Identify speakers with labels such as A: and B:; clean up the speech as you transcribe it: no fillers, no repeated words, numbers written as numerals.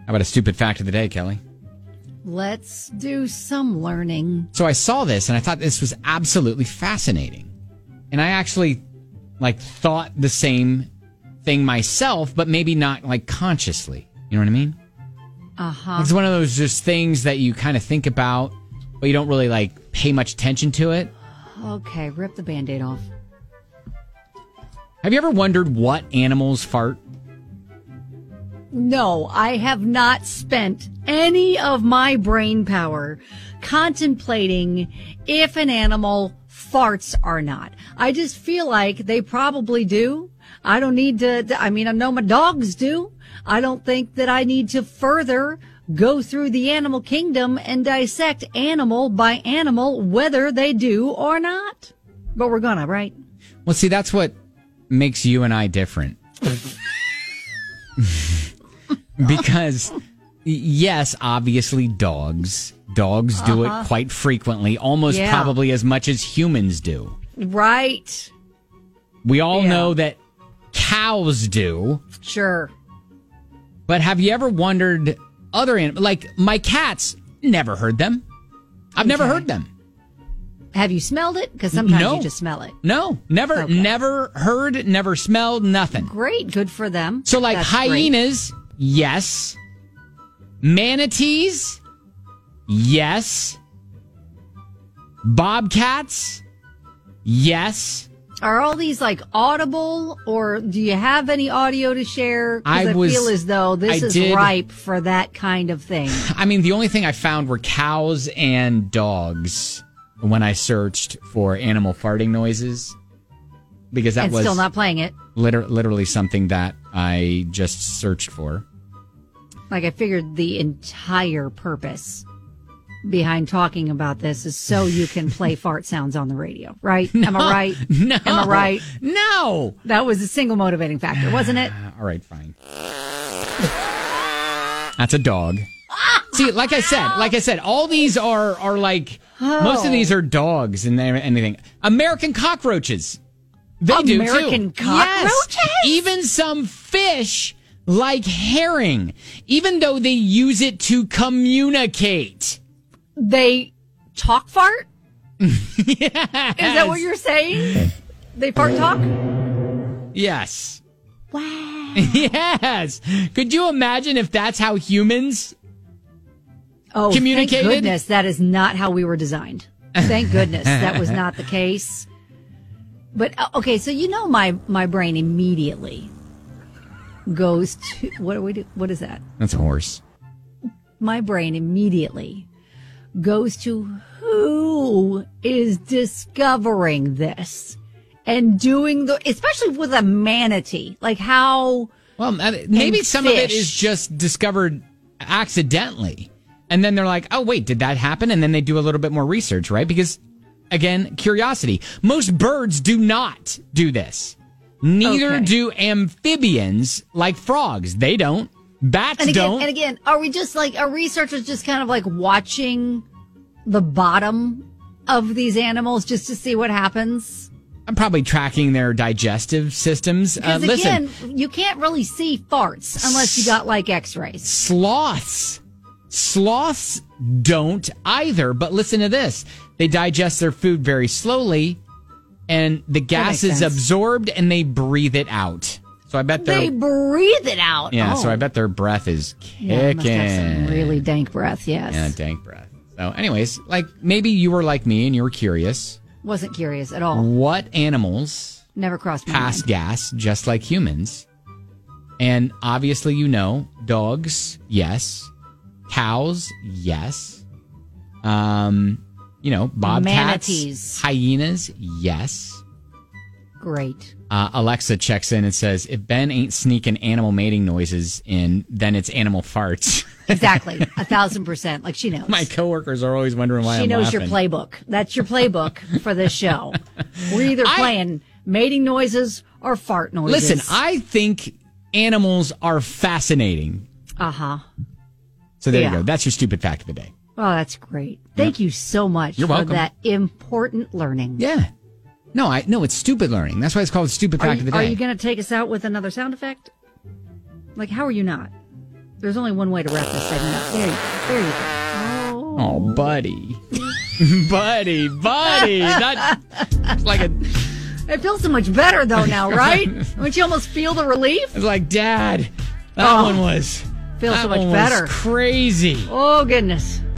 A: How about a stupid fact of the day, Kelly?
B: Let's do some learning.
A: So I saw this and I thought this was absolutely fascinating. And I actually thought the same thing myself, but maybe not consciously. You know what I mean?
B: Uh-huh.
A: It's one of those just things that you kind of think about, but you don't really pay much attention to it.
B: Okay, rip the Band-Aid off.
A: Have you ever wondered what animals fart?
B: No, I have not spent any of my brain power contemplating if an animal farts or not. I just feel like they probably do. I don't need to, I know my dogs do. I don't think that I need to further go through the animal kingdom and dissect animal by animal whether they do or not. But we're gonna, right?
A: Well, see, that's what makes you and I different. Because, yes, obviously dogs do it quite frequently, almost probably as much as humans do.
B: Right.
A: We all know that cows do.
B: Sure.
A: But have you ever wondered other animals? My cats, never heard them. I've never heard them.
B: Have you smelled it? Because sometimes you just smell it.
A: No, never, never heard, never smelled, nothing.
B: Great, good for them.
A: So that's hyenas, great. Yes. Manatees, yes. Bobcats, yes.
B: Are all these audible, or do you have any audio to share? Because I feel as though this is ripe for that kind of thing.
A: The only thing I found were cows and dogs when I searched for animal farting noises, because that was
B: still not playing it.
A: Literally something that I just searched for.
B: I figured the entire purpose behind talking about this is so you can play fart sounds on the radio, right?
A: No,
B: am I right?
A: No.
B: Am I right?
A: No.
B: That was a single motivating factor, wasn't it?
A: All right, fine. That's a dog. See, like I said, all these are most of these are dogs and anything. American cockroaches. They do too.
B: American cockroaches?
A: Yes. Even some fish like herring, even though they use it to communicate.
B: They talk fart?
A: Yes.
B: Is that what you're saying? They fart talk?
A: Yes.
B: Wow.
A: Yes. Could you imagine if that's how humans communicated?
B: Thank goodness that is not how we were designed. Thank goodness that was not the case. But, okay, so my brain immediately goes to, what do we do? What is that?
A: That's a horse.
B: My brain immediately goes to who is discovering this and doing especially with a manatee, how. Well,
A: maybe some of it is just discovered accidentally. And then they're like, oh, wait, did that happen? And then they do a little bit more research, right? Because, again, curiosity. Most birds do not do this. Neither do amphibians like frogs. They don't. Bats don't.
B: And again, are we just are researchers just kind of watching the bottom of these animals just to see what happens?
A: I'm probably tracking their digestive systems.
B: Because again, you can't really see farts unless you got x-rays.
A: Sloths don't either. But listen to this. They digest their food very slowly, and the gas is absorbed, and they breathe it out. So I bet
B: they breathe it out.
A: Yeah, so I bet their breath is kicking.
B: Yeah, must have some really dank breath, yes.
A: Yeah, dank breath. So anyways, maybe you were like me and you were curious.
B: Wasn't curious at all.
A: What animals
B: never crossed my
A: pass
B: mind.
A: gas just like humans? And obviously dogs, yes. Cows, yes. Bobcats,
B: manatees,
A: hyenas, yes.
B: Great.
A: Alexa checks in and says, if Ben ain't sneaking animal mating noises in, then it's animal farts.
B: Exactly. 1,000%. She knows.
A: My coworkers are always wondering why
B: she
A: I'm
B: knows
A: laughing.
B: Your playbook. That's your playbook for this show. We're either playing mating noises or fart noises.
A: Listen, I think animals are fascinating.
B: Uh-huh.
A: So there you go. That's your stupid fact of the day.
B: Oh, that's great. Thank you so much
A: You're welcome.
B: for that important learning.
A: Yeah. No, it's stupid learning. That's why it's called stupid fact of the day.
B: Are you going to take us out with another sound effect? How are you not? There's only one way to wrap this segment up. There you go. There you go.
A: Oh, buddy. buddy. That's like a...
B: It feels so much better, though, now, right? Don't you almost feel the relief?
A: It's like, Dad, that one was...
B: Feels so much better.
A: Crazy.
B: Oh, goodness.